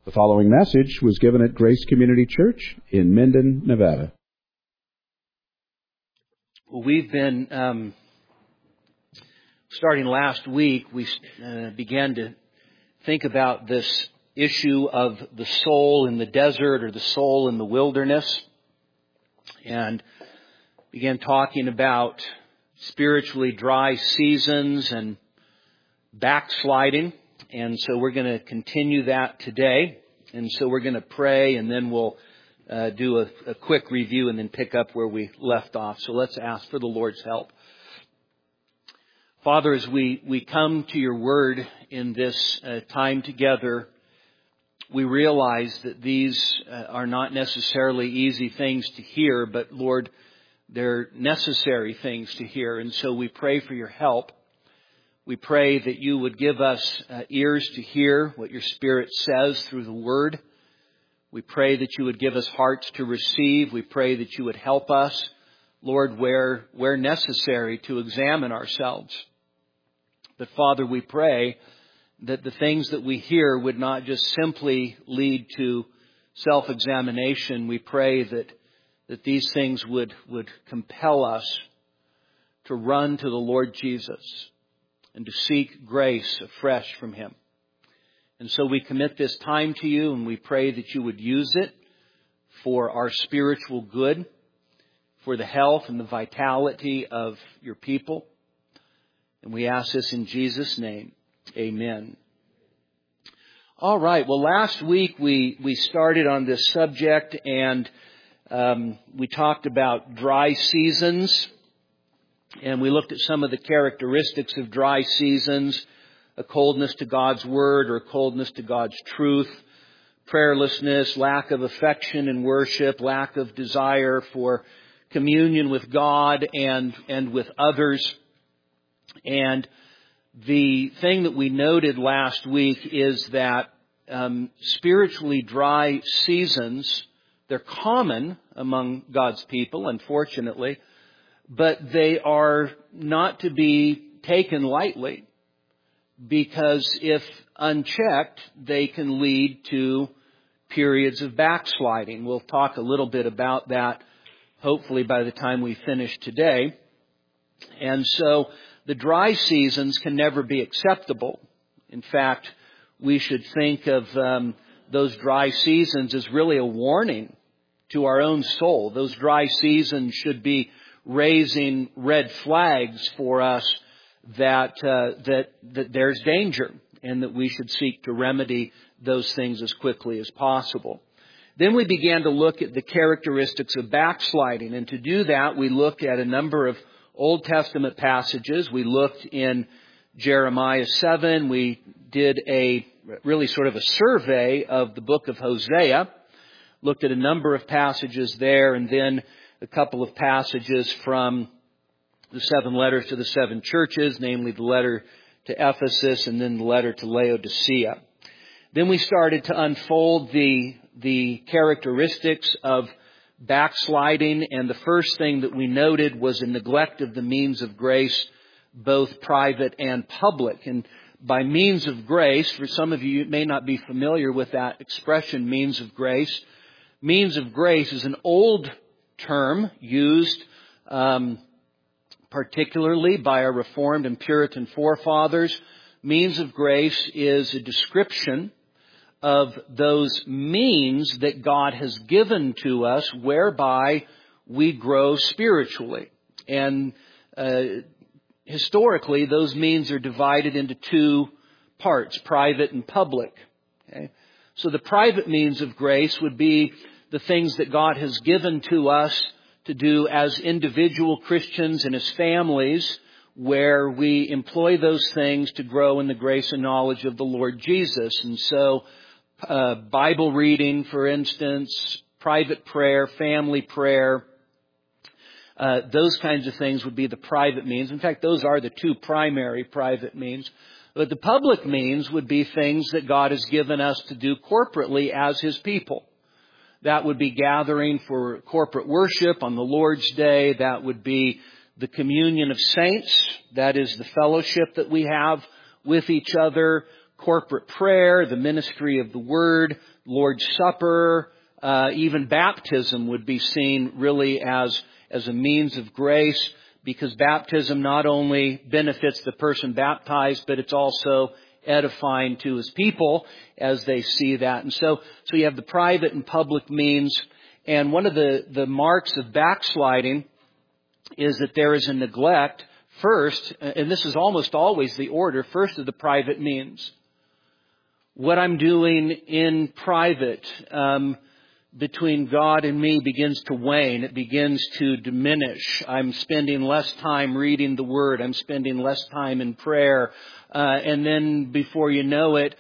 The following message was given at Grace Community Church in Minden, Nevada. Well, we've been, starting last week, we began to think about this issue of the soul in the desert or the soul in the wilderness, and began talking about spiritually dry seasons and backsliding. And so we're going to continue that today. And so we're going to pray, and then we'll do a quick review and then pick up where we left off. So let's ask for the Lord's help. Father, as we come to your word in this time together, we realize that these are not necessarily easy things to hear, but Lord, they're necessary things to hear. And so we pray for your help. We pray that you would give us ears to hear what your Spirit says through the Word. We pray that you would give us hearts to receive. We pray that you would help us, Lord, where necessary to examine ourselves. But Father, we pray that the things that we hear would not just simply lead to self-examination. We pray that these things would compel us to run to the Lord Jesus and to seek grace afresh from Him. And so we commit this time to you, and we pray that you would use it for our spiritual good, for the health and the vitality of your people. And we ask this in Jesus' name. Amen. All right. Well, last week we started on this subject, and we talked about dry seasons. And we looked at some of the characteristics of dry seasons, a coldness to God's Word or a coldness to God's truth, prayerlessness, lack of affection and worship, lack of desire for communion with God and with others. And the thing that we noted last week is that spiritually dry seasons, they're common among God's people, unfortunately, but they are not to be taken lightly, because if unchecked, they can lead to periods of backsliding. We'll talk a little bit about that, hopefully, by the time we finish today. And so the dry seasons can never be acceptable. In fact, we should think of those dry seasons as really a warning to our own soul. Those dry seasons should be raising red flags for us that there's danger, and that we should seek to remedy those things as quickly as possible. Then we began to look at the characteristics of backsliding, and to do that we looked at a number of Old Testament passages. We looked in Jeremiah 7. We did a really sort of a survey of the book of Hosea, looked at a number of passages there, and then a couple of passages from the 7 letters to the 7 churches, namely the letter to Ephesus and then the letter to Laodicea. Then we started to unfold the characteristics of backsliding, and the first thing that we noted was a neglect of the means of grace, both private and public. And by means of grace, for some of you may not be familiar with that expression, means of grace. Means of grace is an old term used particularly by our Reformed and Puritan forefathers. Means of grace is a description of those means that God has given to us whereby we grow spiritually. And historically, those means are divided into 2 parts, private and public. Okay? So the private means of grace would be the things that God has given to us to do as individual Christians and as families, where we employ those things to grow in the grace and knowledge of the Lord Jesus. And so Bible reading, for instance, private prayer, family prayer, those kinds of things would be the private means. In fact, those are the 2 primary private means. But the public means would be things that God has given us to do corporately as His people. That would be gathering for corporate worship on the Lord's Day. That would be the communion of saints. That is the fellowship that we have with each other. corporate prayer, the ministry of the Word, Lord's Supper, even baptism would be seen really as a means of grace, because baptism not only benefits the person baptized, but it's also edifying to his people as they see that. And so you have the private and public means. And one of the marks of backsliding is that there is a neglect first, and this is almost always the order, first of the private means. What I'm doing in private between God and me begins to wane. It begins to diminish. I'm spending less time reading the Word. I'm spending less time in prayer. And then before you know it,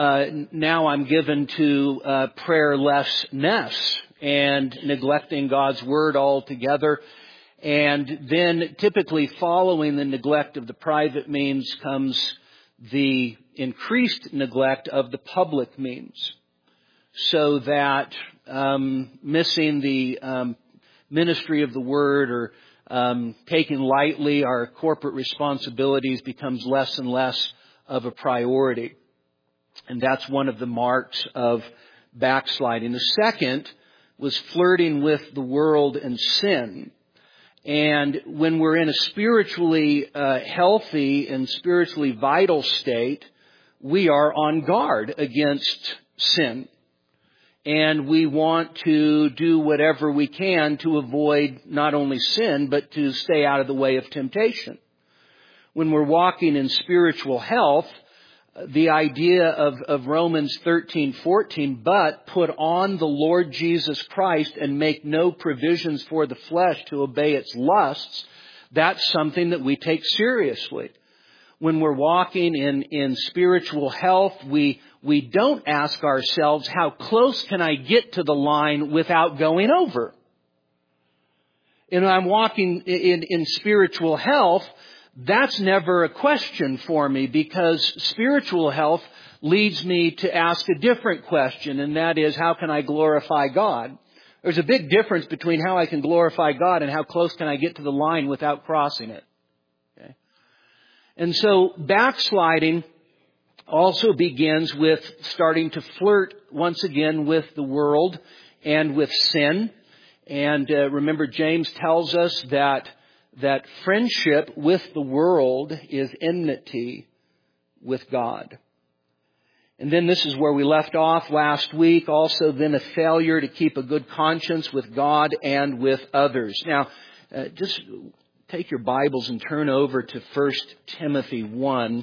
now I'm given to prayerlessness and neglecting God's Word altogether. And then typically following the neglect of the private means comes the increased neglect of the public means. So that missing the ministry of the Word or taking lightly our corporate responsibilities becomes less and less of a priority. And that's one of the marks of backsliding. The second was flirting with the world and sin. And when we're in a spiritually healthy and spiritually vital state, we are on guard against sin. And we want to do whatever we can to avoid not only sin, but to stay out of the way of temptation. When we're walking in spiritual health, the idea of Romans 13:14, but put on the Lord Jesus Christ and make no provisions for the flesh to obey its lusts, that's something that we take seriously. When we're walking in spiritual health, we don't ask ourselves, how close can I get to the line without going over? And I'm walking in spiritual health, that's never a question for me, because spiritual health leads me to ask a different question, and that is, how can I glorify God? There's a big difference between how I can glorify God and how close can I get to the line without crossing it. Okay? And so backsliding also begins with starting to flirt once again with the world and with sin. And remember, James tells us that friendship with the world is enmity with God. And then this is where we left off last week. Also then a failure to keep a good conscience with God and with others. Now, just take your Bibles and turn over to 1 Timothy 1.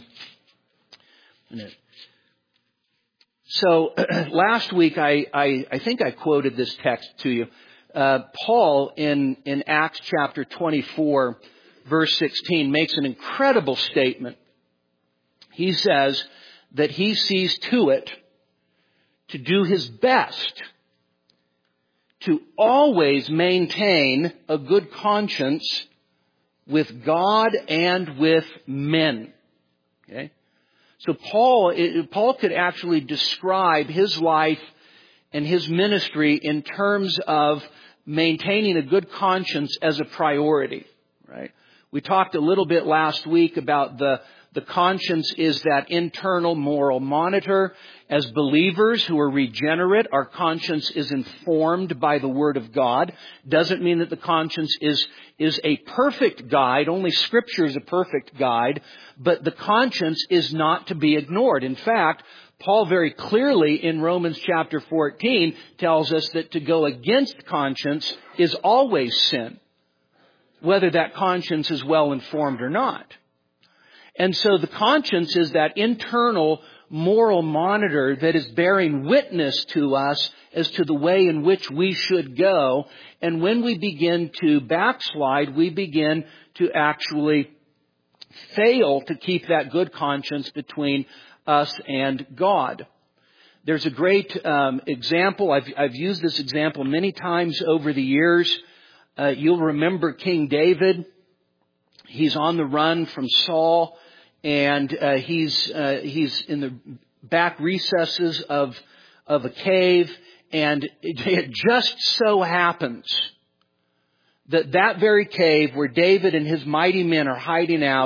So last week I think I quoted this text to you. Paul in Acts chapter 24 verse 16 makes an incredible statement. He says that he sees to it to do his best to always maintain a good conscience with God and with men. Okay? So Paul could actually describe his life and his ministry in terms of maintaining a good conscience as a priority, right? We talked a little bit last week about the conscience is that internal moral monitor. As believers who are regenerate, our conscience is informed by the Word of God. Doesn't mean that the conscience is a perfect guide. Only Scripture is a perfect guide. But the conscience is not to be ignored. In fact, Paul very clearly in Romans chapter 14 tells us that to go against conscience is always sin, whether that conscience is well informed or not. And so the conscience is that internal moral monitor that is bearing witness to us as to the way in which we should go. And when we begin to backslide, we begin to actually fail to keep that good conscience between us and God. There's a great example. I've used this example many times over the years. You'll remember King David. He's on the run from Saul, and he's in the back recesses of a cave, and it just so happens that very cave where David and his mighty men are hiding out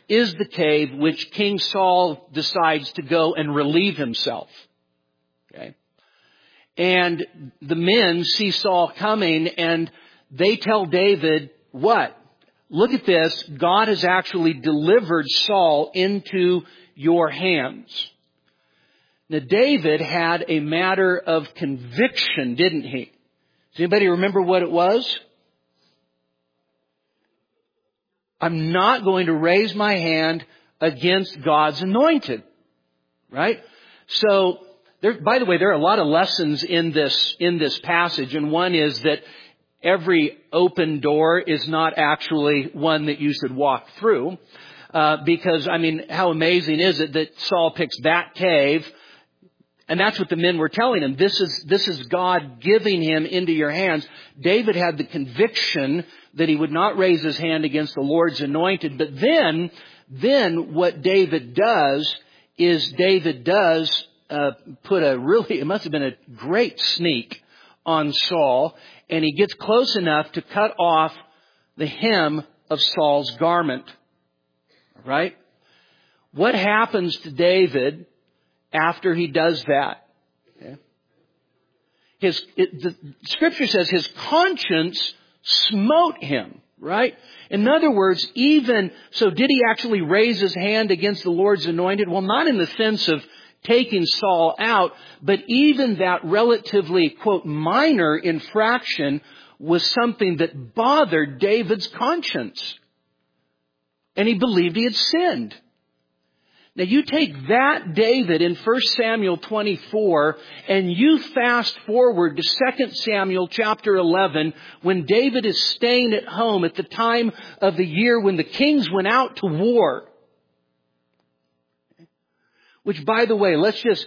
is the cave which King Saul decides to go and relieve himself. Okay. And the men see Saul coming and they tell David, what? Look at this. God has actually delivered Saul into your hands. Now, David had a matter of conviction, didn't he? Does anybody remember what it was? I'm not going to raise my hand against God's anointed. Right? So, by the way, there are a lot of lessons in this passage, and one is that every open door is not actually one that you should walk through. Because, how amazing is it that Saul picks that cave, and that's what the men were telling him. This is God giving him into your hands. David had the conviction that he would not raise his hand against the Lord's anointed. But then what David does is put it must have been a great sneak on Saul, and he gets close enough to cut off the hem of Saul's garment. Right? What happens to David after he does that? Okay. The Scripture says his conscience smote him. Right? In other words, so did he actually raise his hand against the Lord's anointed? Well, not in the sense of taking Saul out, but even that relatively, quote, minor infraction was something that bothered David's conscience. And he believed he had sinned. Now you take that David in 1 Samuel 24 and you fast forward to 2 Samuel chapter 11 when David is staying at home at the time of the year when the kings went out to war. Which, by the way, let's just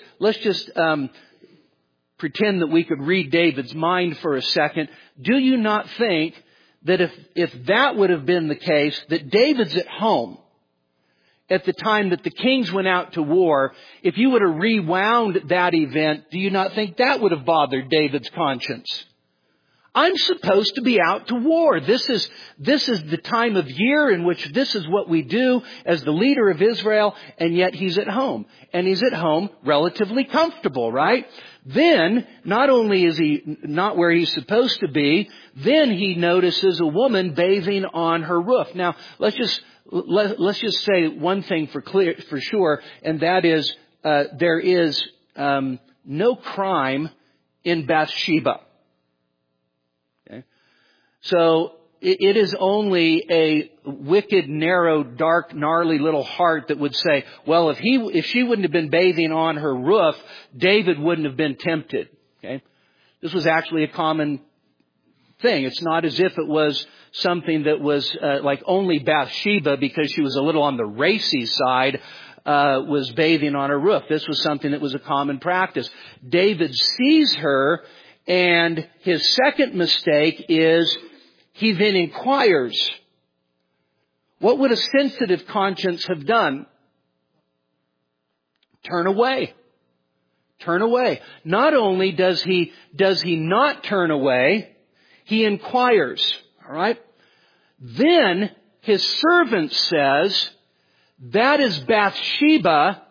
pretend that we could read David's mind for a second. Do you not think that if that would have been the case, that David's at home at the time that the kings went out to war, if you would have rewound that event, do you not think that would have bothered David's conscience? I'm supposed to be out to war. This is the time of year in which this is what we do as the leader of Israel, and yet he's at home. And he's at home relatively comfortable, right? Then, not only is he not where he's supposed to be, then he notices a woman bathing on her roof. Now, let's just say one thing for sure, and that is, there is no crime in Bathsheba. So it is only a wicked, narrow, dark, gnarly little heart that would say, well, if she wouldn't have been bathing on her roof, David wouldn't have been tempted. Okay? This was actually a common thing. It's not as if it was something that was like only Bathsheba, because she was a little on the racy side, was bathing on her roof. This was something that was a common practice. David sees her, and his second mistake is he then inquires. What would a sensitive conscience have done? Turn away. Turn away. Not only does he not turn away, he inquires. All right? Then his servant says, that is Bathsheba,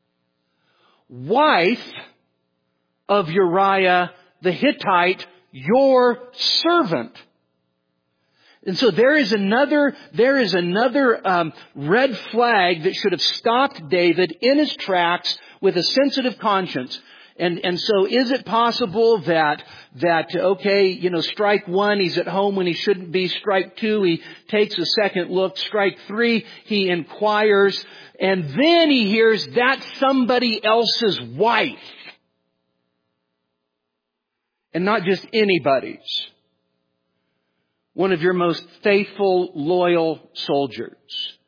wife of Uriah the Hittite, your servant. And so there is another red flag that should have stopped David in his tracks with a sensitive conscience. And so is it possible that strike one, he's at home when he shouldn't be. Strike two, he takes a second look. Strike three, he inquires. And then he hears that's somebody else's wife. And not just anybody's. One of your most faithful, loyal soldiers.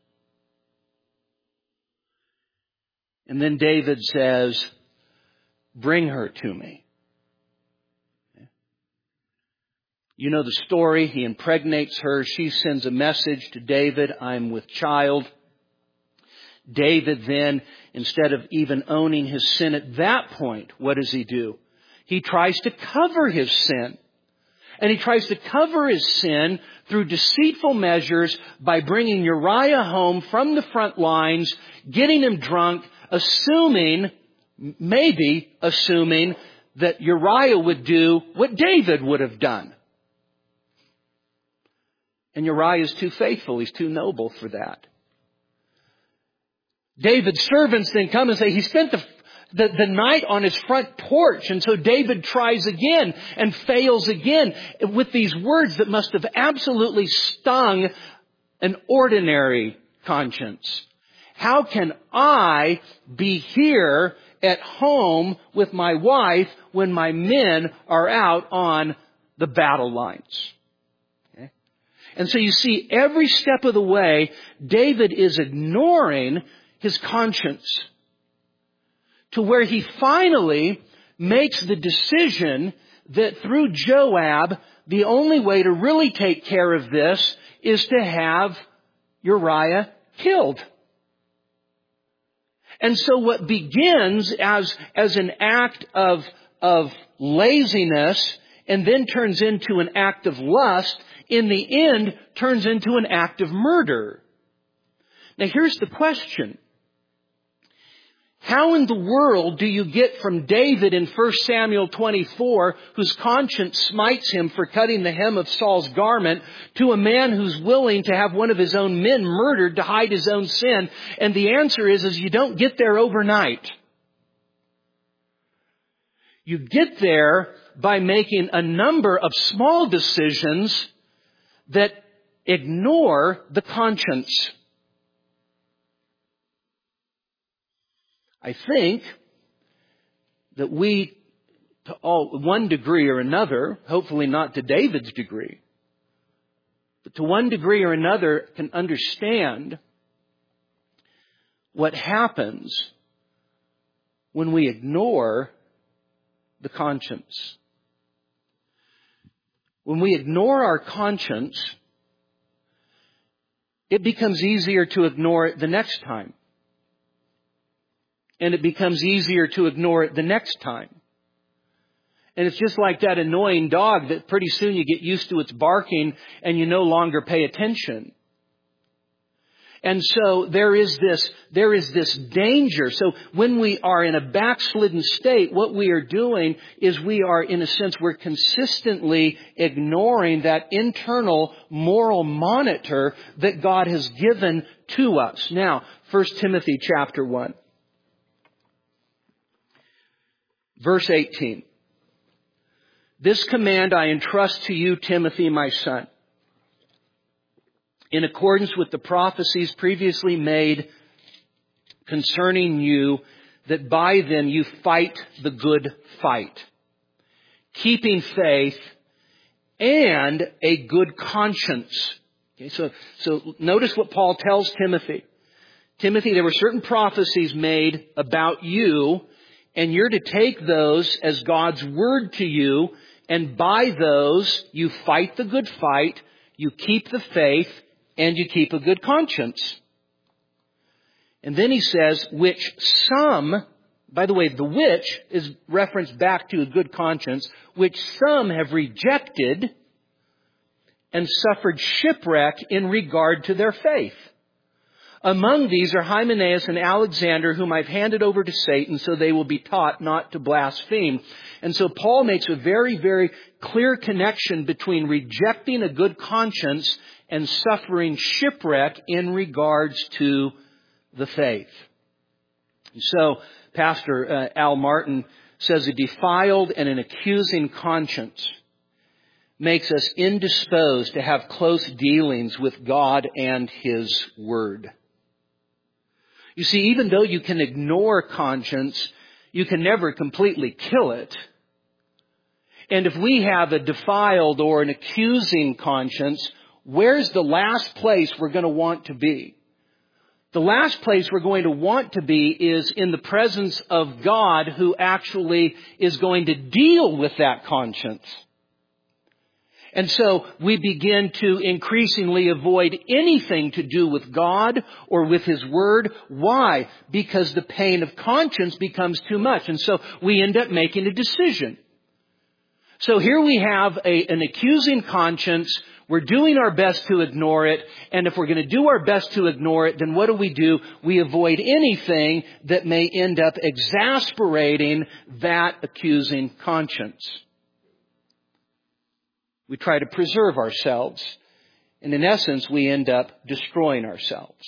And then David says, bring her to me. You know the story. He impregnates her. She sends a message to David, I'm with child. David then, instead of even owning his sin at that point, what does he do? He tries to cover his sin. And he tries to cover his sin through deceitful measures by bringing Uriah home from the front lines, getting him drunk, maybe assuming that Uriah would do what David would have done. And Uriah is too faithful. He's too noble for that. David's servants then come and say he spent the night on his front porch. And so David tries again and fails again with these words that must have absolutely stung an ordinary conscience. How can I be here at home with my wife when my men are out on the battle lines? Okay. And so you see, every step of the way, David is ignoring his conscience to where he finally makes the decision that through Joab, the only way to really take care of this is to have Uriah killed. And so what begins as an act of laziness and then turns into an act of lust, in the end turns into an act of murder. Now here's the question. How in the world do you get from David in 1 Samuel 24, whose conscience smites him for cutting the hem of Saul's garment, to a man who's willing to have one of his own men murdered to hide his own sin? And the answer is you don't get there overnight. You get there by making a number of small decisions that ignore the conscience. I think that we, to one degree or another, hopefully not to David's degree, but to one degree or another can understand what happens when we ignore the conscience. When we ignore our conscience, it becomes easier to ignore it the next time. And it becomes easier to ignore it the next time. And it's just like that annoying dog that pretty soon you get used to its barking and you no longer pay attention. And so there is this danger. So when we are in a backslidden state, what we are doing is we are, in a sense, we're consistently ignoring that internal moral monitor that God has given to us. Now, 1 Timothy chapter 1. Verse 18. This command I entrust to you, Timothy, my son, in accordance with the prophecies previously made concerning you, that by them you fight the good fight, keeping faith and a good conscience. Okay, so notice what Paul tells Timothy. Timothy, there were certain prophecies made about you, and you're to take those as God's word to you, and by those you fight the good fight, you keep the faith, and you keep a good conscience. And then he says, which some, by the way, the which is referenced back to a good conscience, which some have rejected and suffered shipwreck in regard to their faith. Among these are Hymenaeus and Alexander, whom I've handed over to Satan, so they will be taught not to blaspheme. And so Paul makes a very, very clear connection between rejecting a good conscience and suffering shipwreck in regards to the faith. So Pastor Al Martin says a defiled and an accusing conscience makes us indisposed to have close dealings with God and His Word. You see, even though you can ignore conscience, you can never completely kill it. And if we have a defiled or an accusing conscience, where's the last place we're going to want to be? The last place we're going to want to be is in the presence of God, who actually is going to deal with that conscience. And so we begin to increasingly avoid anything to do with God or with His Word. Why? Because the pain of conscience becomes too much. And so we end up making a decision. So here we have an accusing conscience. We're doing our best to ignore it. And if we're going to do our best to ignore it, then what do? We avoid anything that may end up exasperating that accusing conscience. We try to preserve ourselves. And in essence, we end up destroying ourselves.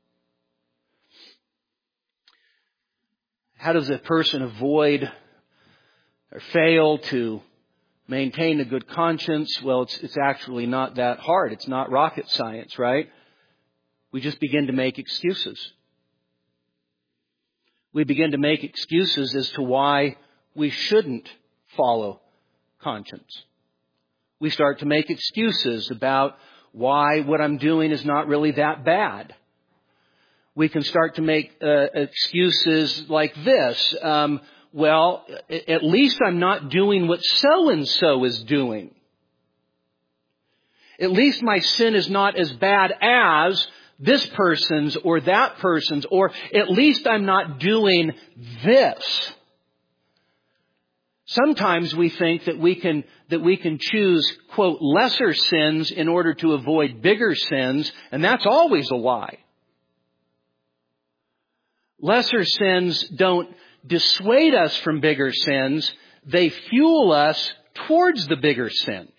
How does a person avoid or fail to maintain a good conscience? Well, it's actually not that hard. It's not rocket science, right? We just begin to make excuses. We begin to make excuses as to why we shouldn't follow conscience. We start to make excuses about why what I'm doing is not really that bad. We can start to make excuses like this. Well, at least I'm not doing what so-and-so is doing. At least my sin is not as bad as this person's or that person's, or at least I'm not doing this. Sometimes we think that we can choose, quote, lesser sins in order to avoid bigger sins, and that's always a lie. Lesser sins don't dissuade us from bigger sins. They fuel us towards the bigger sins.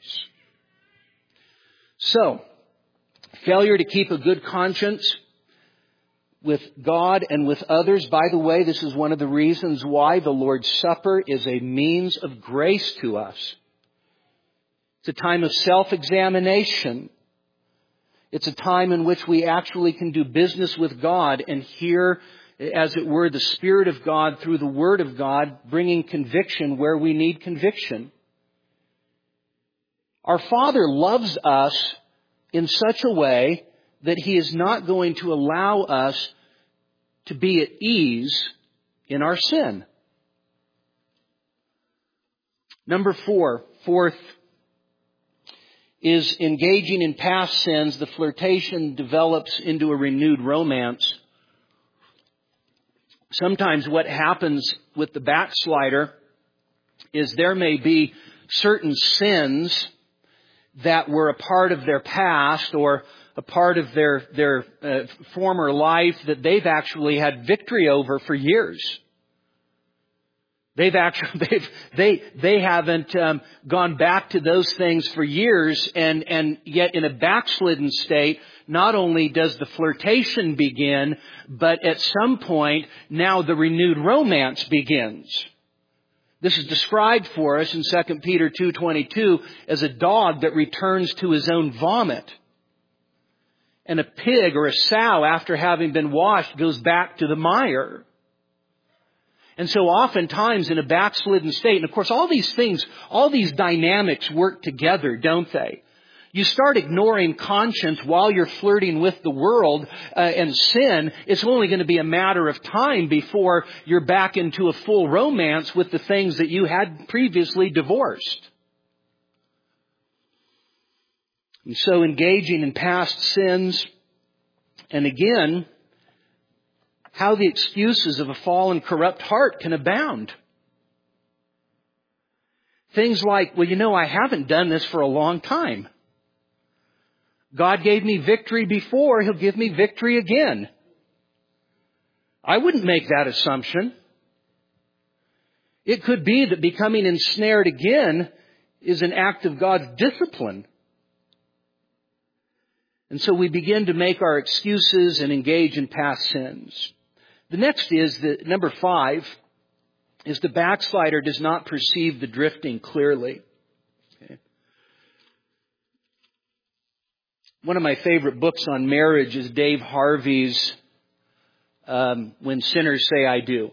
So, failure to keep a good conscience with God and with others. By the way, this is one of the reasons why the Lord's Supper is a means of grace to us. It's a time of self-examination. It's a time in which we actually can do business with God and hear, as it were, the Spirit of God through the Word of God, bringing conviction where we need conviction. Our Father loves us in such a way that He is not going to allow us to be at ease in our sin. Number fourth, is engaging in past sins. The flirtation develops into a renewed romance. Sometimes what happens with the backslider is there may be certain sins that were a part of their past or a part of their former life that they've actually had victory over for years. They haven't gone back to those things for years, and yet in a backslidden state, not only does the flirtation begin, but at some point now the renewed romance begins. This is described for us in 2 Peter 2:22 as a dog that returns to his own vomit. And a pig or a sow, after having been washed, goes back to the mire. And so oftentimes in a backslidden state, and of course all these things, all these dynamics work together, don't they? You start ignoring conscience while you're flirting with the world and sin. It's only going to be a matter of time before you're back into a full romance with the things that you had previously divorced. And so engaging in past sins, and again, how the excuses of a fallen, corrupt heart can abound. Things like, well, I haven't done this for a long time. God gave me victory before, He'll give me victory again. I wouldn't make that assumption. It could be that becoming ensnared again is an act of God's discipline. And so we begin to make our excuses and engage in past sins. The next is that, number 5, is the backslider does not perceive the drifting clearly. Okay. One of my favorite books on marriage is Dave Harvey's When Sinners Say I Do.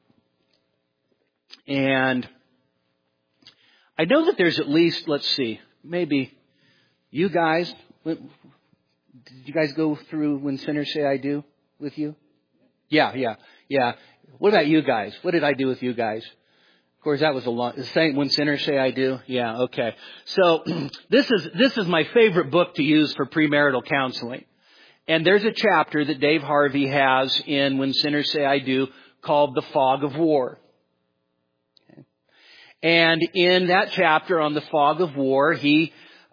And I know that there's at least, maybe you guys, did you guys go through When Sinners Say I Do with you? Yeah. What about you guys? What did I do with you guys? Of course, that was the same When Sinners Say I Do. Yeah, okay. So this is my favorite book to use for premarital counseling. And there's a chapter that Dave Harvey has in When Sinners Say I Do called The Fog of War. Okay. And in that chapter on the fog of war, he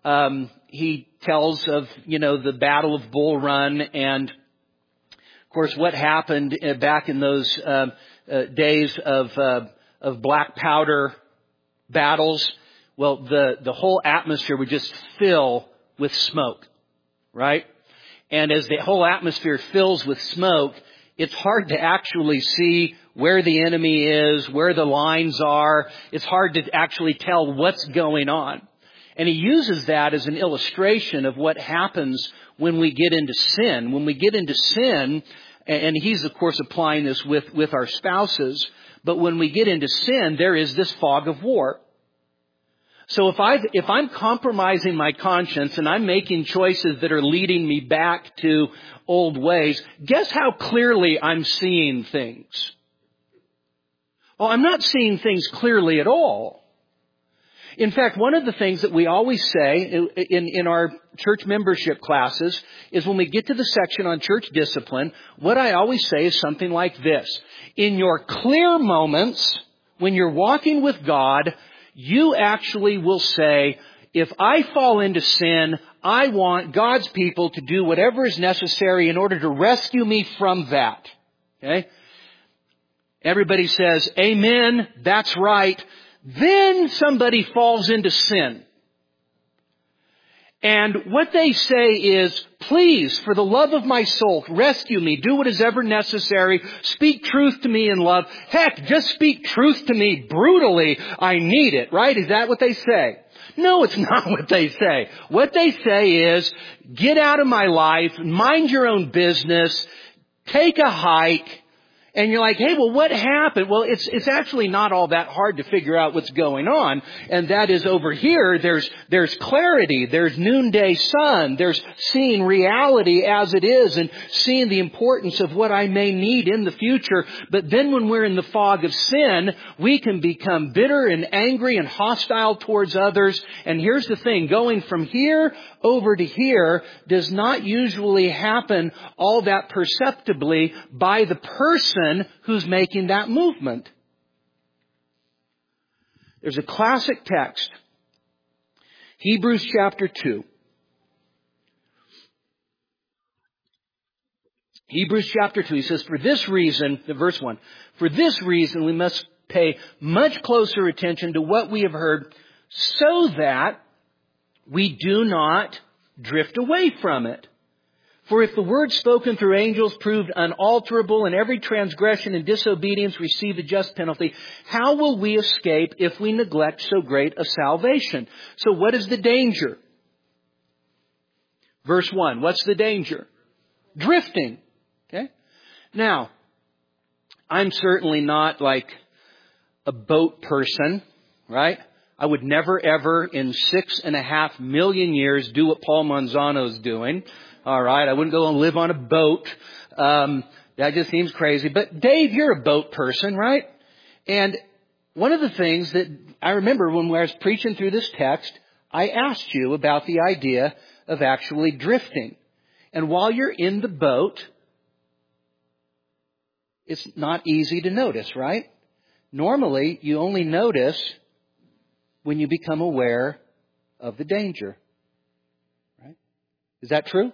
tells of, the Battle of Bull Run and, of course, what happened back in those days of black powder battles. Well, the whole atmosphere would just fill with smoke, right? And as the whole atmosphere fills with smoke, it's hard to actually see where the enemy is, where the lines are. It's hard to actually tell what's going on. And he uses that as an illustration of what happens when we get into sin. When we get into sin, and he's of course applying this with our spouses, but when we get into sin, there is this fog of war. So if I'm compromising my conscience and I'm making choices that are leading me back to old ways, guess how clearly I'm seeing things? Well, I'm not seeing things clearly at all. In fact, one of the things that we always say in our church membership classes is when we get to the section on church discipline, what I always say is something like this. In your clear moments, when you're walking with God, you actually will say, if I fall into sin, I want God's people to do whatever is necessary in order to rescue me from that. Okay? Everybody says, amen, that's right. Then somebody falls into sin. And what they say is, please, for the love of my soul, rescue me. Do what is ever necessary. Speak truth to me in love. Heck, just speak truth to me brutally. I need it, right? Is that what they say? No, it's not what they say. What they say is, get out of my life, mind your own business, take a hike. And you're like, hey, well, what happened? Well, it's actually not all that hard to figure out what's going on. And that is over here, there's clarity, there's noonday sun, there's seeing reality as it is and seeing the importance of what I may need in the future. But then when we're in the fog of sin, we can become bitter and angry and hostile towards others. And here's the thing, going from here over to here does not usually happen all that perceptibly by the person who's making that movement. There's a classic text, Hebrews chapter 2. Hebrews chapter 2, he says, for this reason, verse 1, for this reason we must pay much closer attention to what we have heard so that we do not drift away from it. For if the word spoken through angels proved unalterable and every transgression and disobedience received a just penalty, how will we escape if we neglect so great a salvation? So what is the danger? Verse 1, what's the danger? Drifting. Okay? Now, I'm certainly not like a boat person, right? I would never ever in 6.5 million years do what Paul Manzano's doing. All right, I wouldn't go and live on a boat. That just seems crazy. But Dave, you're a boat person, right? And one of the things that I remember when I was preaching through this text, I asked you about the idea of actually drifting. And while you're in the boat, it's not easy to notice, right? Normally, you only notice when you become aware of the danger. Right? Is that true?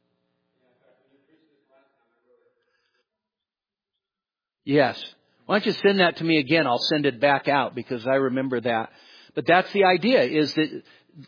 Yes. Why don't you send that to me again? I'll send it back out because I remember that. But that's the idea, is that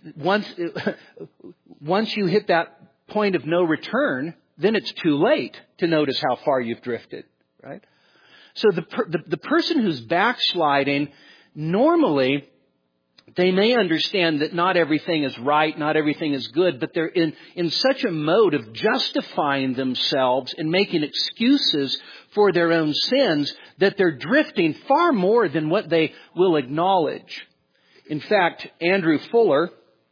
once you hit that point of no return, then it's too late to notice how far you've drifted, right? So the person who's backsliding, normally they may understand that not everything is right, not everything is good, but they're in such a mode of justifying themselves and making excuses for their own sins that they're drifting far more than what they will acknowledge. In fact, Andrew Fuller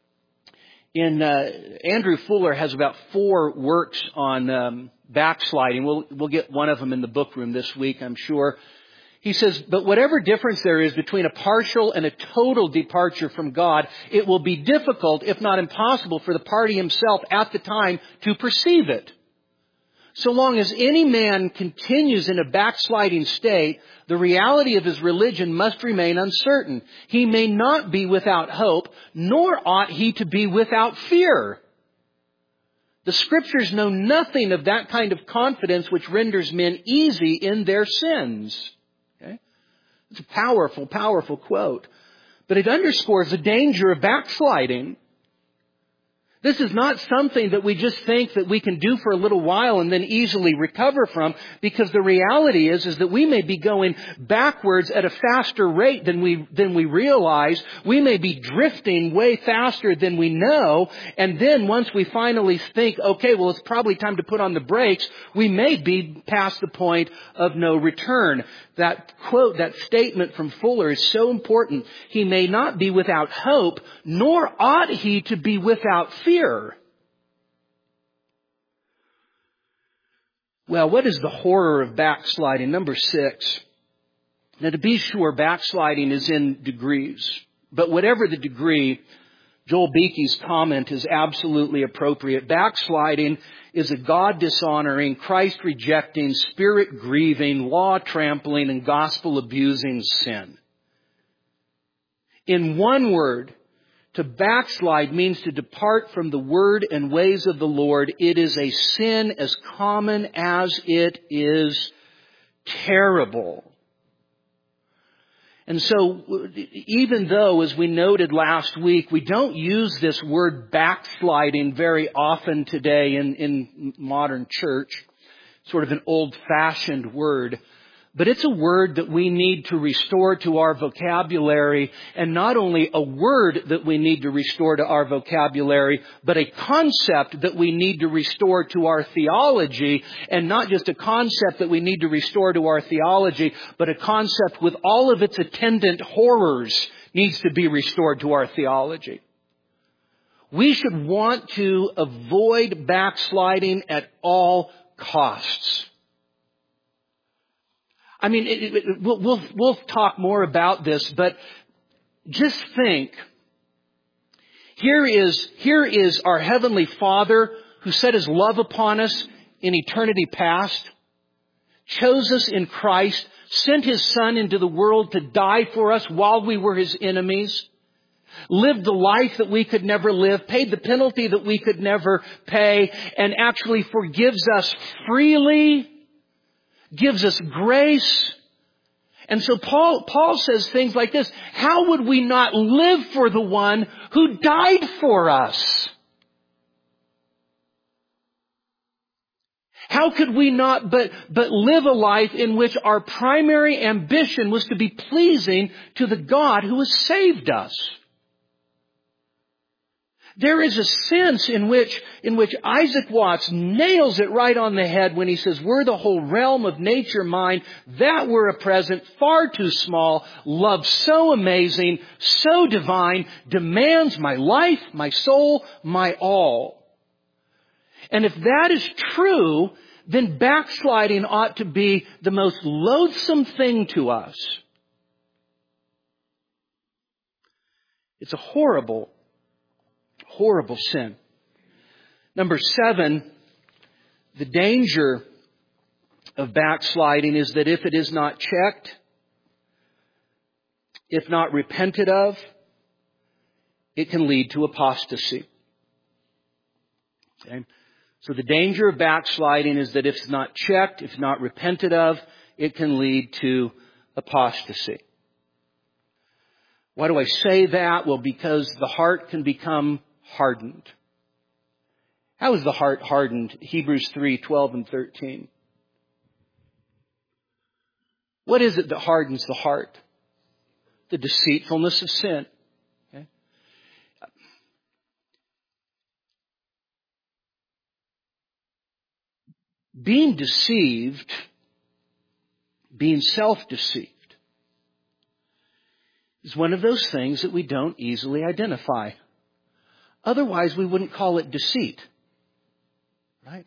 has about 4 works on backsliding. We'll get one of them in the book room this week, I'm sure. He says, but whatever difference there is between a partial and a total departure from God, it will be difficult, if not impossible, for the party himself at the time to perceive it. So long as any man continues in a backsliding state, the reality of his religion must remain uncertain. He may not be without hope, nor ought he to be without fear. The Scriptures know nothing of that kind of confidence which renders men easy in their sins. Okay? It's a powerful, powerful quote. But it underscores the danger of backsliding. This is not something that we just think that we can do for a little while and then easily recover from, because the reality is that we may be going backwards at a faster rate than we realize. We may be drifting way faster than we know. And then once we finally think, okay, well, it's probably time to put on the brakes, we may be past the point of no return. That quote, that statement from Fuller is so important. He may not be without hope, nor ought he to be without fear. Well, what is the horror of backsliding? Number 6. Now, to be sure, backsliding is in degrees. But whatever the degree, Joel Beake's comment is absolutely appropriate. Backsliding is a God-dishonoring, Christ-rejecting, Spirit-grieving, law-trampling, and gospel-abusing sin. In one word, to backslide means to depart from the word and ways of the Lord. It is a sin as common as it is terrible. And so, even though, as we noted last week, we don't use this word backsliding very often today in modern church, sort of an old-fashioned word, but it's a word that we need to restore to our vocabulary, and not only a word that we need to restore to our vocabulary, but a concept that we need to restore to our theology, and not just a concept that we need to restore to our theology, but a concept with all of its attendant horrors needs to be restored to our theology. We should want to avoid backsliding at all costs. I mean, we'll talk more about this, but just think. Here is our Heavenly Father who set His love upon us in eternity past, chose us in Christ, sent His Son into the world to die for us while we were His enemies, lived the life that we could never live, paid the penalty that we could never pay, and actually forgives us freely, gives us grace. And so Paul says things like this: how would we not live for the one who died for us? How could we not but live a life in which our primary ambition was to be pleasing to the God who has saved us? There is a sense in which Isaac Watts nails it right on the head when he says, were the whole realm of nature mine, that were a present far too small, love so amazing, so divine, demands my life, my soul, my all. And if that is true, then backsliding ought to be the most loathsome thing to us. It's a horrible sin. Number 7, the danger of backsliding is that if it is not checked, if not repented of, it can lead to apostasy. Okay? So the danger of backsliding is that if it's not checked, if not repented of, it can lead to apostasy. Why do I say that? Well, because the heart can become hardened. How is the heart hardened? Hebrews 3:12 and 13. What is it that hardens the heart? The deceitfulness of sin. Okay? Being deceived, being self-deceived, is one of those things that we don't easily identify. Otherwise, we wouldn't call it deceit. Right?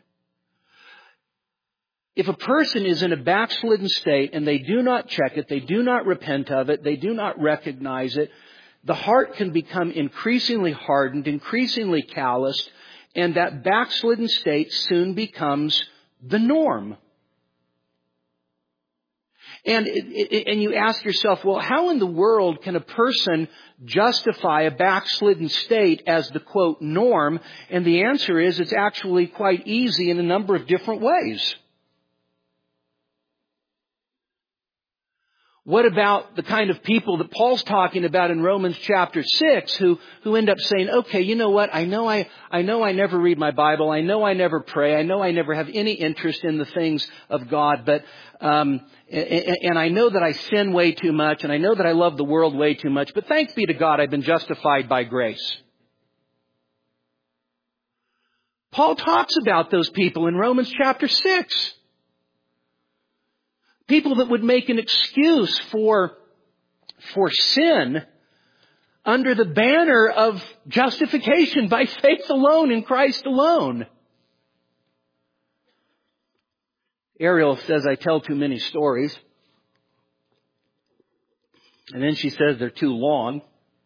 If a person is in a backslidden state and they do not check it, they do not repent of it, they do not recognize it, the heart can become increasingly hardened, increasingly calloused, and that backslidden state soon becomes the norm. And you ask yourself, well, how in the world can a person justify a backslidden state as the, quote, norm? And the answer is it's actually quite easy in a number of different ways. What about the kind of people that Paul's talking about in Romans chapter 6 who end up saying, okay, you know what? I know I never read my Bible. I know I never pray. I know I never have any interest in the things of God, but and I know that I sin way too much, and I know that I love the world way too much, but thanks be to God, I've been justified by grace. Paul talks about those people in Romans chapter 6. People that would make an excuse for sin under the banner of justification by faith alone in Christ alone. Ariel says I tell too many stories. And then she says they're too long.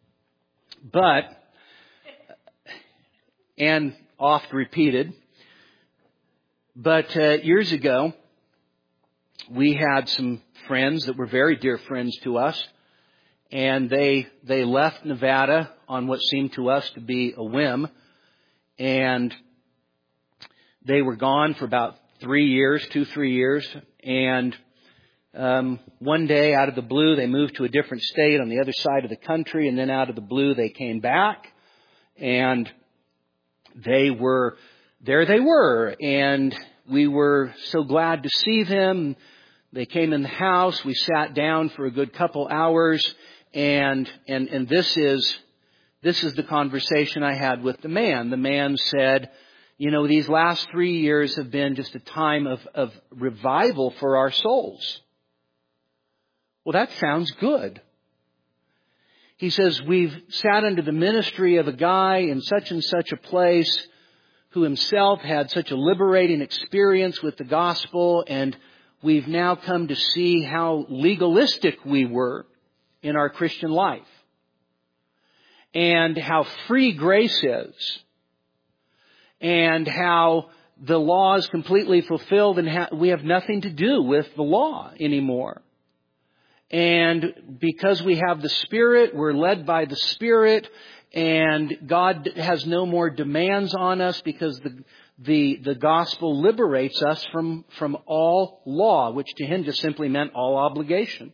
And oft repeated. But years ago, we had some friends that were very dear friends to us. And they left Nevada on what seemed to us to be a whim. And they were gone for about 3 years. And one day, out of the blue, they moved to a different state on the other side of the country. And then out of the blue, they came back. And there they were. And we were so glad to see them. They came in the house. We sat down for a good couple hours. And this is the conversation I had with the man. The man said, you know, these last 3 years have been just a time of revival for our souls. Well, that sounds good. He says, we've sat under the ministry of a guy in such and such a place who himself had such a liberating experience with the gospel, and we've now come to see how legalistic we were in our Christian life and how free grace is and how the law is completely fulfilled and we have nothing to do with the law anymore. And because we have the Spirit, we're led by the Spirit, and God has no more demands on us because the gospel liberates us from all law, which to him just simply meant all obligation.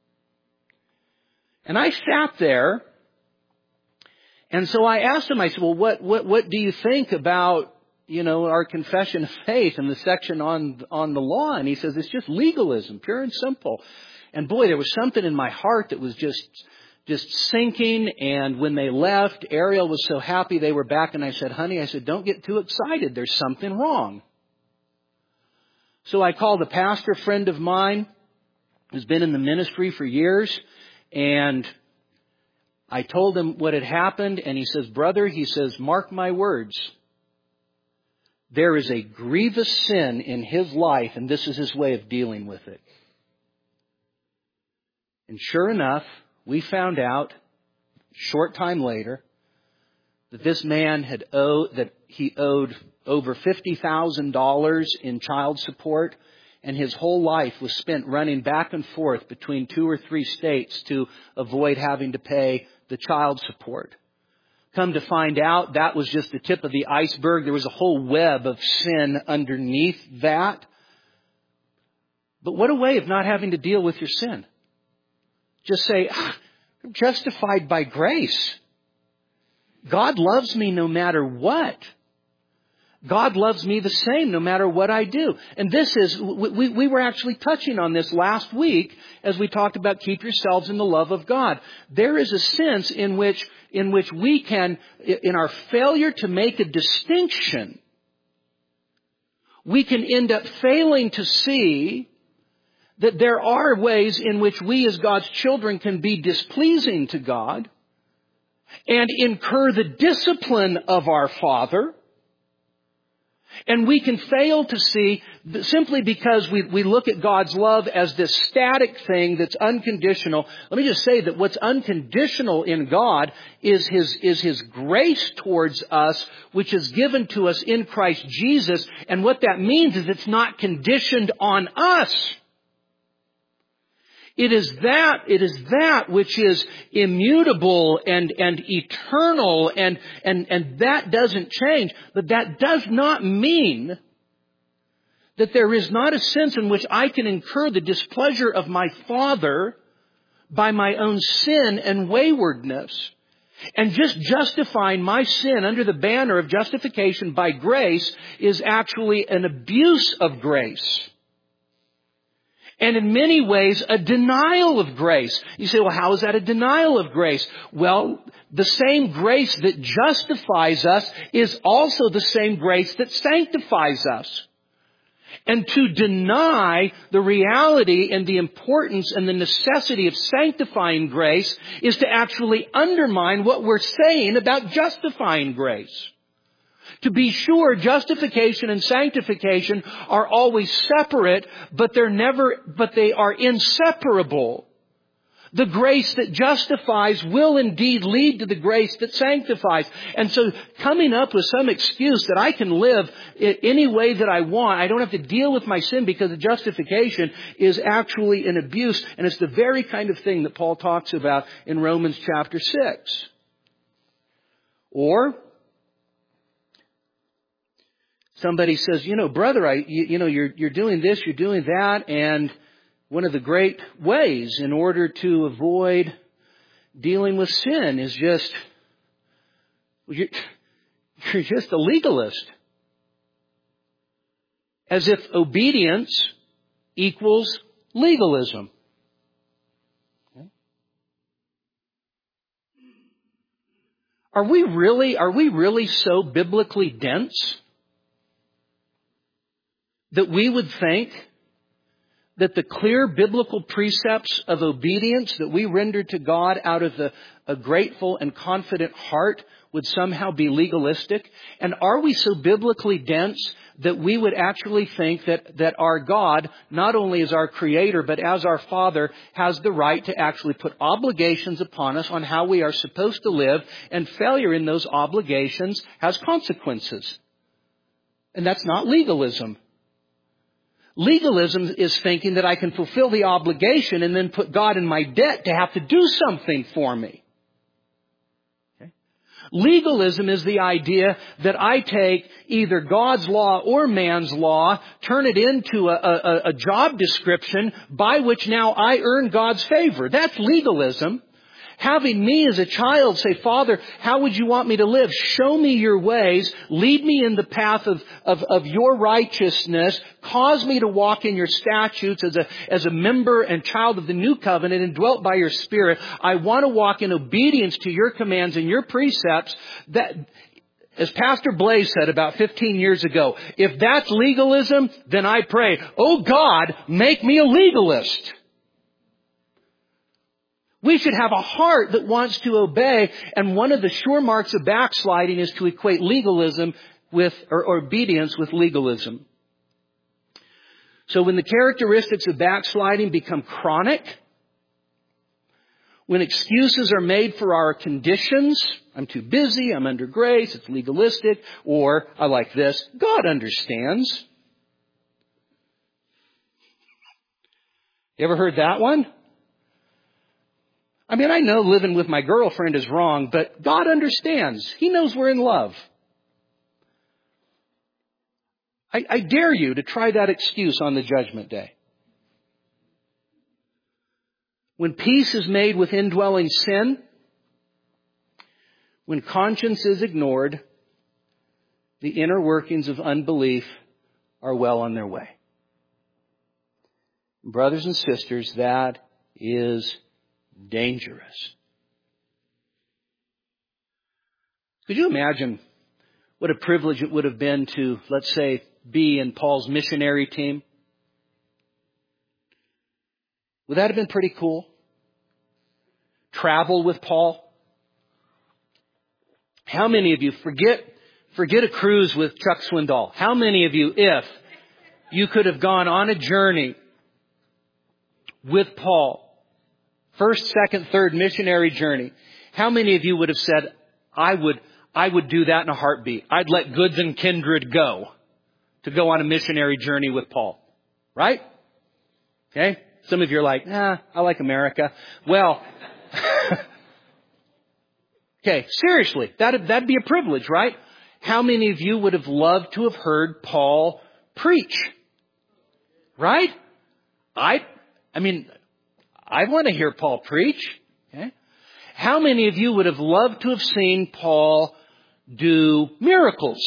And I sat there, and so I asked him, I said, well, what do you think about, you know, our confession of faith and the section on the law? And he says, it's just legalism, pure and simple. And boy, there was something in my heart that was just sinking. And when they left, Ariel was so happy they were back. And I said, honey, don't get too excited. There's something wrong. So I called a pastor friend of mine who's been in the ministry for years. And I told him what had happened. And he says, brother, he says, mark my words. There is a grievous sin in his life, and this is his way of dealing with it. And sure enough, we found out, short time later, that this man owed over $50,000 in child support, and his whole life was spent running back and forth between 2 or 3 states to avoid having to pay the child support. Come to find out, that was just the tip of the iceberg. There was a whole web of sin underneath that. But what a way of not having to deal with your sin. Just say, I'm justified by grace. God loves me no matter what. God loves me the same no matter what I do. And this is, we were actually touching on this last week as we talked about keep yourselves in the love of God. There is a sense in which we can, in our failure to make a distinction, we can end up failing to see that there are ways in which we as God's children can be displeasing to God and incur the discipline of our Father. And we can fail to see, simply because we look at God's love as this static thing that's unconditional. Let me just say that what's unconditional in God is His grace towards us, which is given to us in Christ Jesus. And what that means is it's not conditioned on us. It is that which is immutable and eternal, and that doesn't change. But that does not mean that there is not a sense in which I can incur the displeasure of my Father by my own sin and waywardness. And just justifying my sin under the banner of justification by grace is actually an abuse of grace. And in many ways, a denial of grace. You say, well, how is that a denial of grace? Well, the same grace that justifies us is also the same grace that sanctifies us. And to deny the reality and the importance and the necessity of sanctifying grace is to actually undermine what we're saying about justifying grace. To be sure, justification and sanctification are always separate, but they are inseparable. The grace that justifies will indeed lead to the grace that sanctifies. And so coming up with some excuse that I can live any way that I want, I don't have to deal with my sin because of justification, is actually an abuse. And it's the very kind of thing that Paul talks about in Romans chapter 6. Or somebody says, brother, you're doing this, you're doing that, and one of the great ways in order to avoid dealing with sin is you're just a legalist. As if obedience equals legalism. Okay. Are we really so biblically dense that we would think that the clear biblical precepts of obedience that we render to God out of a grateful and confident heart would somehow be legalistic? And are we so biblically dense that we would actually think that our God, not only as our Creator, but as our Father, has the right to actually put obligations upon us on how we are supposed to live, and failure in those obligations has consequences? And that's not legalism. Legalism is thinking that I can fulfill the obligation and then put God in my debt to have to do something for me. Okay? Legalism is the idea that I take either God's law or man's law, turn it into a job description by which now I earn God's favor. That's legalism. Having me as a child say, Father, how would you want me to live? Show me your ways. Lead me in the path of your righteousness. Cause me to walk in your statutes as a member and child of the new covenant and dwelt by your Spirit. I want to walk in obedience to your commands and your precepts. That, as Pastor Blaze said about 15 years ago, if that's legalism, then I pray, oh God, make me a legalist. We should have a heart that wants to obey, and one of the sure marks of backsliding is to equate legalism with, or obedience with legalism. So when the characteristics of backsliding become chronic, when excuses are made for our conditions, I'm too busy, I'm under grace, it's legalistic, or I like this, God understands. You ever heard that one? I mean, I know living with my girlfriend is wrong, but God understands. He knows we're in love. I dare you to try that excuse on the judgment day. When peace is made with indwelling sin, when conscience is ignored, the inner workings of unbelief are well on their way. Brothers and sisters, that is dangerous. Could you imagine what a privilege it would have been to, let's say, be in Paul's missionary team? Would that have been pretty cool? Travel with Paul? How many of you, Forget a cruise with Chuck Swindoll. How many of you, if you could have gone on a journey with Paul, first, second, third missionary journey, how many of you would have said, I would do that in a heartbeat. I'd let goods and kindred go to go on a missionary journey with Paul. Right? Okay? Some of you are like, I like America. Well, okay, seriously, that'd be a privilege, right? How many of you would have loved to have heard Paul preach? Right? I want to hear Paul preach. Okay? How many of you would have loved to have seen Paul do miracles?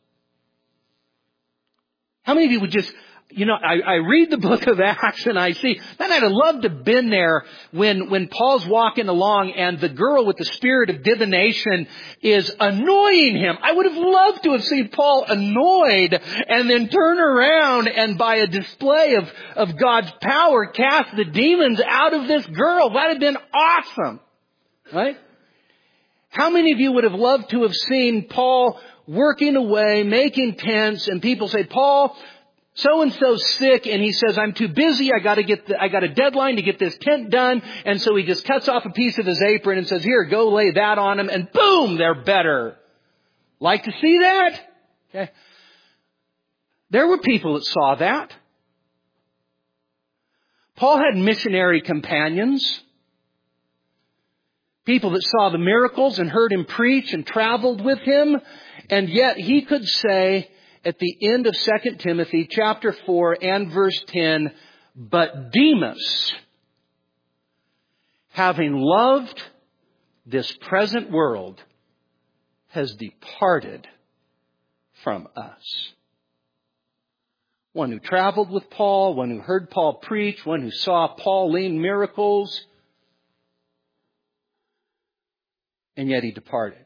How many of you would just, I read the book of Acts and I see, man, I'd have loved to have been there when Paul's walking along and the girl with the spirit of divination is annoying him. I would have loved to have seen Paul annoyed and then turn around and by a display of God's power cast the demons out of this girl. That would have been awesome. Right? How many of you would have loved to have seen Paul working away, making tents, and people say, Paul, so-and-so's sick, and he says, I'm too busy, I got a deadline to get this tent done, and so he just cuts off a piece of his apron and says, here, go lay that on him, and boom, they're better. Like to see that? Okay. There were people that saw that. Paul had missionary companions. People that saw the miracles and heard him preach and traveled with him. And yet he could say at the end of 2 Timothy chapter 4 and verse 10, but Demas, having loved this present world, has departed from us. One who traveled with Paul, one who heard Paul preach, one who saw Pauline miracles, and yet he departed.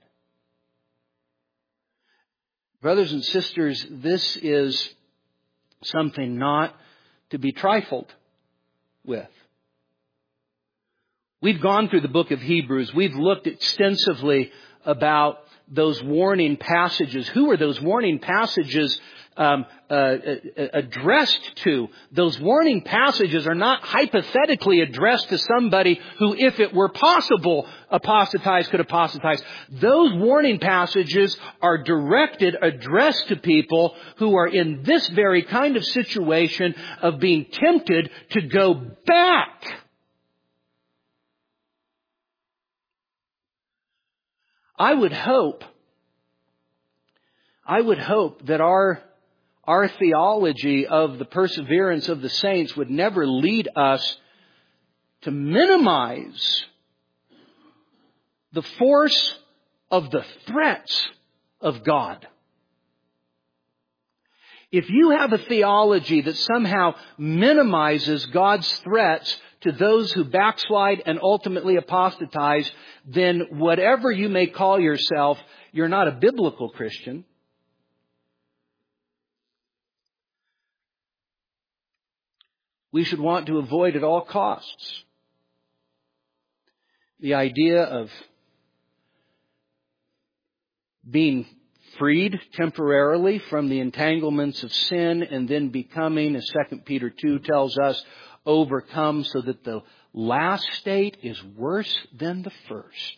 Brothers and sisters, this is something not to be trifled with. We've gone through the book of Hebrews. We've looked extensively about those warning passages. Who are those warning passages addressed to? Those warning passages are not hypothetically addressed to somebody who, if it were possible, could apostatize. Those warning passages are addressed to people who are in this very kind of situation of being tempted to go back. I would hope that our theology of the perseverance of the saints would never lead us to minimize the force of the threats of God. If you have a theology that somehow minimizes God's threats to those who backslide and ultimately apostatize, then whatever you may call yourself, you're not a biblical Christian. We should want to avoid at all costs the idea of being freed temporarily from the entanglements of sin and then becoming, as 2 Peter 2 tells us, overcome so that the last state is worse than the first.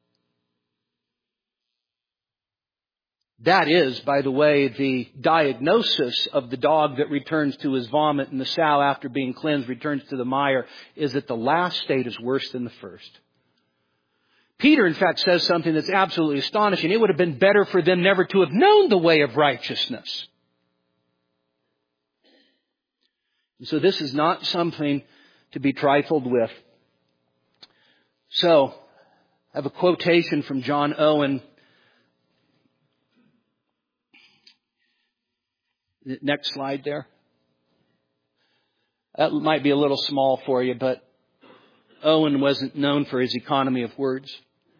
That is, by the way, the diagnosis of the dog that returns to his vomit and the sow after being cleansed returns to the mire, is that the last state is worse than the first. Peter, in fact, says something that's absolutely astonishing. It would have been better for them never to have known the way of righteousness. And so this is not something to be trifled with. So, I have a quotation from John Owen. Next slide there. That might be a little small for you, but Owen wasn't known for his economy of words.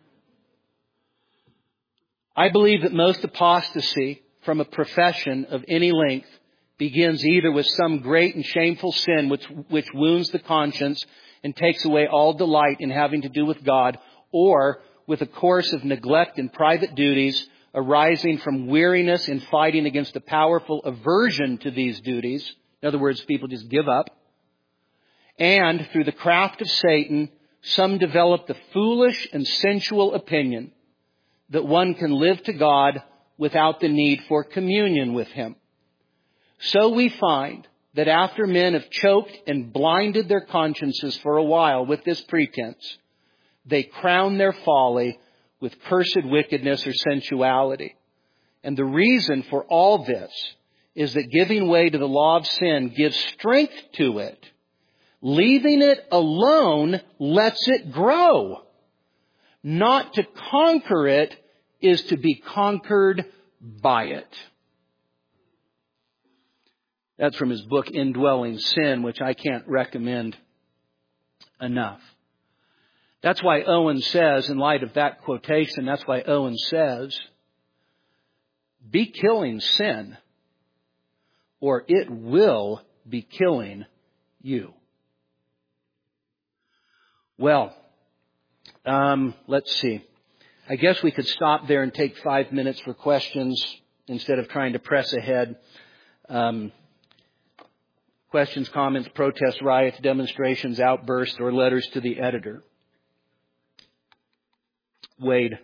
I believe that most apostasy from a profession of any length begins either with some great and shameful sin which wounds the conscience and takes away all delight in having to do with God, or with a course of neglect in private duties, arising from weariness in fighting against the powerful aversion to these duties. In other words, people just give up. And through the craft of Satan, some develop the foolish and sensual opinion that one can live to God without the need for communion with Him. So we find that after men have choked and blinded their consciences for a while with this pretense, they crown their folly with cursed wickedness or sensuality. And the reason for all this is that giving way to the law of sin gives strength to it. Leaving it alone lets it grow. Not to conquer it is to be conquered by it. That's from his book, Indwelling Sin, which I can't recommend enough. That's why Owen says, in light of that quotation, that's why Owen says, be killing sin, or it will be killing you. Well, let's see. I guess we could stop there and take 5 minutes for questions instead of trying to press ahead. Questions, comments, protests, riots, demonstrations, outbursts, or letters to the editor. Wade.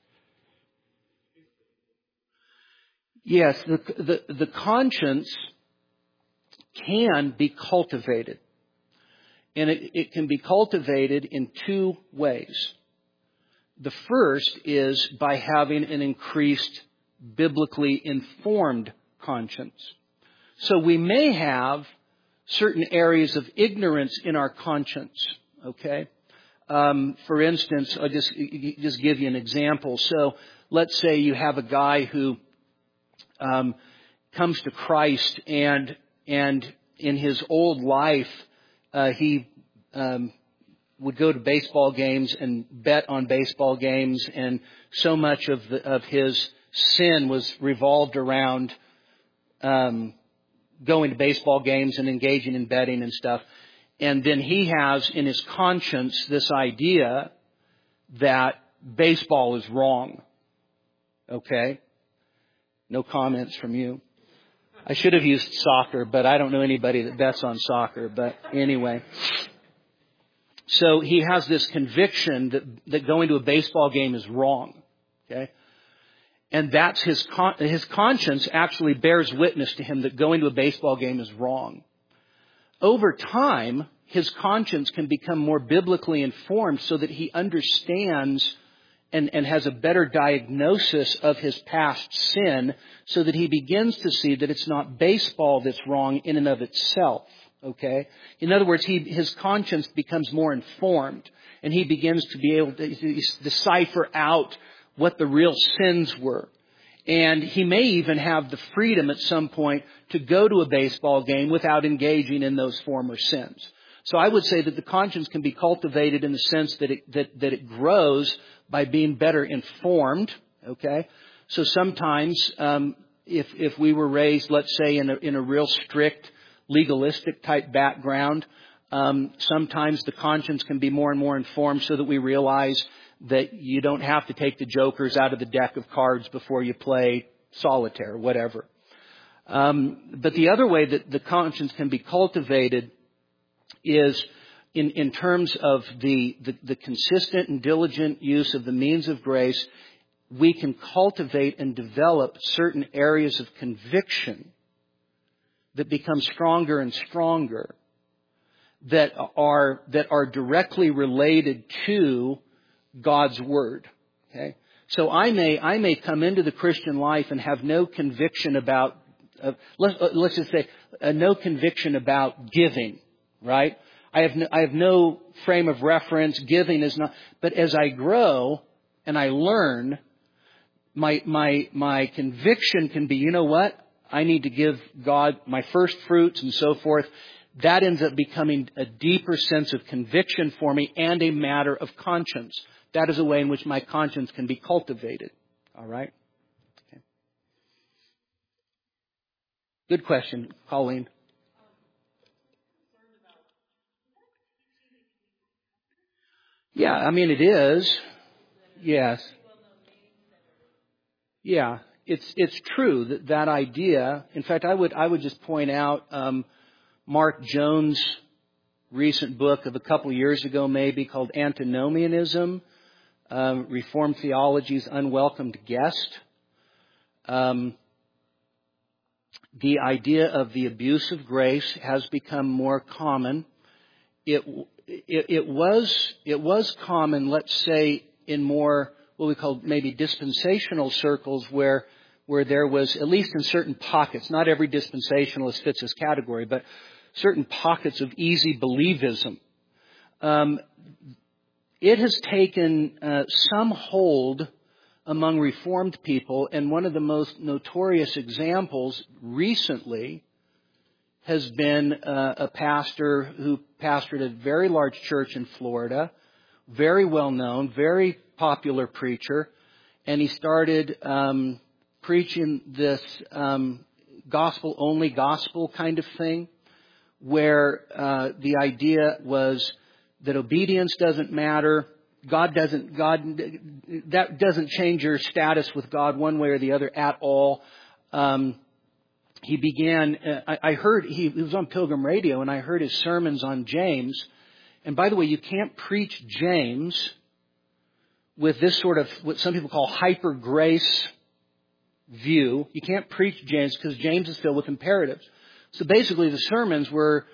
Yes, the conscience can be cultivated. And it can be cultivated in two ways. The first is by having an increased biblically informed conscience. So we may have certain areas of ignorance in our conscience, okay? For instance, I'll just give you an example. So let's say you have a guy who comes to Christ and in his old life, he would go to baseball games and bet on baseball games, and so much of his sin was revolved around going to baseball games and engaging in betting and stuff. And then he has in his conscience this idea that baseball is wrong. Okay? No comments from you. I should have used soccer, but I don't know anybody that bets on soccer. But anyway. So he has this conviction that going to a baseball game is wrong. Okay? And that's his conscience actually bears witness to him that going to a baseball game is wrong. Over time, his conscience can become more biblically informed so that he understands and has a better diagnosis of his past sin, so that he begins to see that it's not baseball that's wrong in and of itself. Okay? In other words, his conscience becomes more informed, and he begins to be able to decipher out what the real sins were. And he may even have the freedom at some point to go to a baseball game without engaging in those former sins. So I would say that the conscience can be cultivated in the sense that it grows by being better informed. Okay? So sometimes, if we were raised, let's say, in a real strict legalistic type background, sometimes the conscience can be more and more informed so that we realize that you don't have to take the jokers out of the deck of cards before you play solitaire, whatever. But the other way that the conscience can be cultivated is in terms of the consistent and diligent use of the means of grace. We can cultivate and develop certain areas of conviction that become stronger and stronger, that are directly related to God's Word. Okay? So I may come into the Christian life and have no conviction about, let's just say, no conviction about giving, right? I have no frame of reference. Giving is not, but as I grow and I learn, my conviction can be, you know what? I need to give God my first fruits and so forth. That ends up becoming a deeper sense of conviction for me and a matter of conscience. That is a way in which my conscience can be cultivated. All right? Okay. Good question, Colleen. Yeah, I mean, it is. Yes. Yeah, it's true that idea. In fact, I would just point out Mark Jones' recent book of a couple years ago, maybe, called Antinomianism, Reformed Theology's Unwelcomed Guest. The idea of the abuse of grace has become more common. It was common, let's say, in more what we call maybe dispensational circles, where there was, at least in certain pockets, not every dispensationalist fits this category, but certain pockets of easy believism. It has taken some hold among Reformed people, and one of the most notorious examples recently has been a pastor who pastored a very large church in Florida, very well known, very popular preacher, and he started preaching this gospel-only gospel kind of thing, where the idea was that obedience doesn't matter. That doesn't change your status with God one way or the other at all. He began, I heard, he was on Pilgrim Radio, and I heard his sermons on James. And by the way, you can't preach James with this sort of, what some people call hyper grace view. You can't preach James because James is filled with imperatives. So basically the sermons were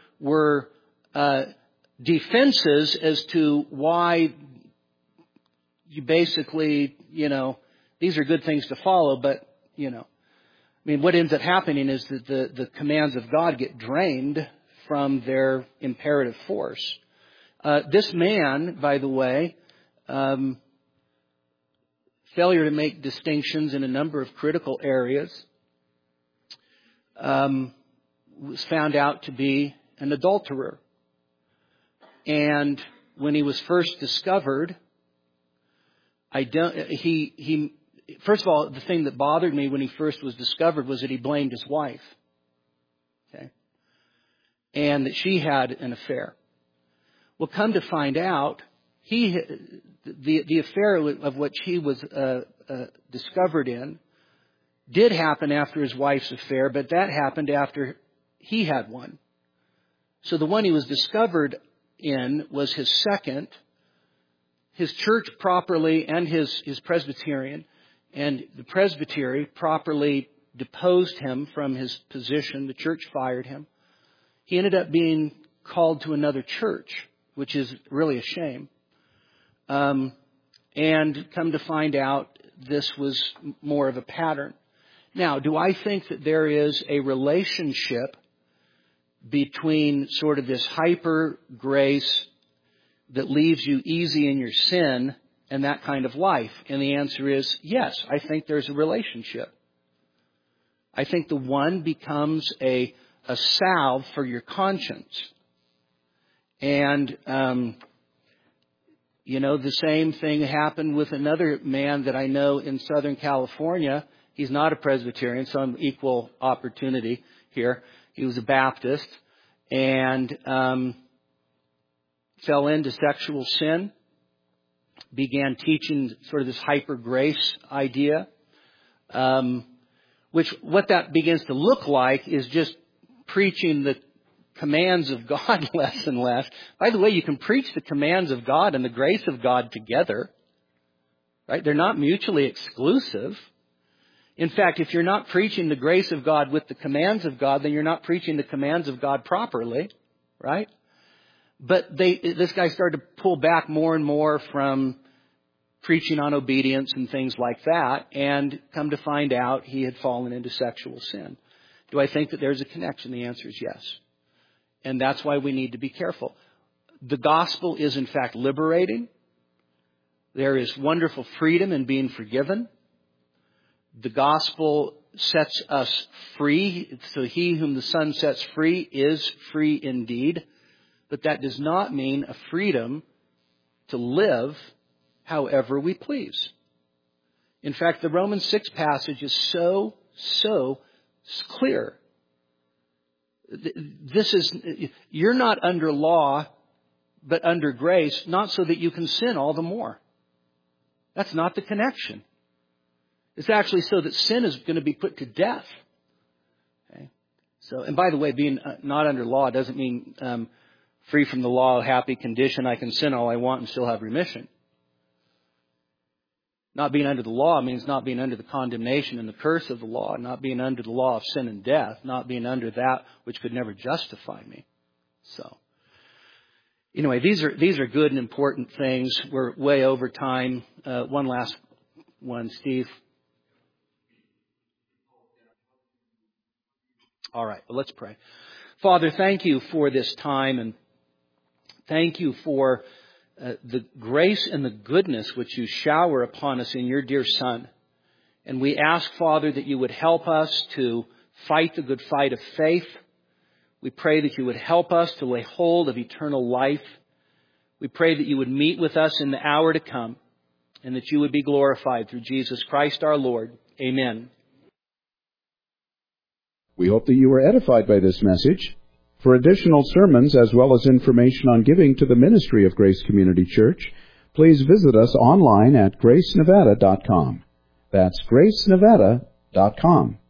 defenses as to why you basically, these are good things to follow, but, what ends up happening is that the commands of God get drained from their imperative force. This man, by the way, failure to make distinctions in a number of critical areas, was found out to be an adulterer. And when he was first discovered, first of all, the thing that bothered me when he first was discovered was that he blamed his wife. Okay. And that she had an affair. Well, come to find out, the affair of which he was discovered in did happen after his wife's affair, but that happened after he had one. So the one he was discovered in was his second. His church properly, and his Presbyterian, and the presbytery properly deposed him from his position. The church fired him. He ended up being called to another church, which is really a shame. And come to find out, this was more of a pattern. Now, do I think that there is a relationship between sort of this hyper grace that leaves you easy in your sin and that kind of life? And the answer is yes, I think there's a relationship. I think the one becomes a salve for your conscience. And, the same thing happened with another man that I know in Southern California. He's not a Presbyterian, so I'm equal opportunity here. He was a Baptist and fell into sexual sin, began teaching sort of this hyper grace idea, which what that begins to look like is just preaching the commands of God less and less. By the way, you can preach the commands of God and the grace of God together, right? They're not mutually exclusive. In fact, if you're not preaching the grace of God with the commands of God, then you're not preaching the commands of God properly, right? But this guy started to pull back more and more from preaching on obedience and things like that, and come to find out he had fallen into sexual sin. Do I think that there's a connection? The answer is yes. And that's why we need to be careful. The gospel is in fact liberating. There is wonderful freedom in being forgiven. The gospel sets us free. So he whom the Son sets free is free indeed. But that does not mean a freedom to live however we please. In fact, the Romans 6 passage is so clear. You're not under law, but under grace, not so that you can sin all the more. That's not the connection. It's actually so that sin is going to be put to death. Okay? So, and by the way, being not under law doesn't mean free from the law, happy condition. I can sin all I want and still have remission. Not being under the law means not being under the condemnation and the curse of the law, not being under the law of sin and death, not being under that which could never justify me. So, anyway, these are good and important things. We're way over time. One last one, Steve. All right, well, let's pray. Father, thank you for this time, and thank you for the grace and the goodness which you shower upon us in your dear Son. And we ask, Father, that you would help us to fight the good fight of faith. We pray that you would help us to lay hold of eternal life. We pray that you would meet with us in the hour to come, and that you would be glorified through Jesus Christ our Lord. Amen. We hope that you were edified by this message. For additional sermons as well as information on giving to the ministry of Grace Community Church, please visit us online at gracenevada.com. That's gracenevada.com.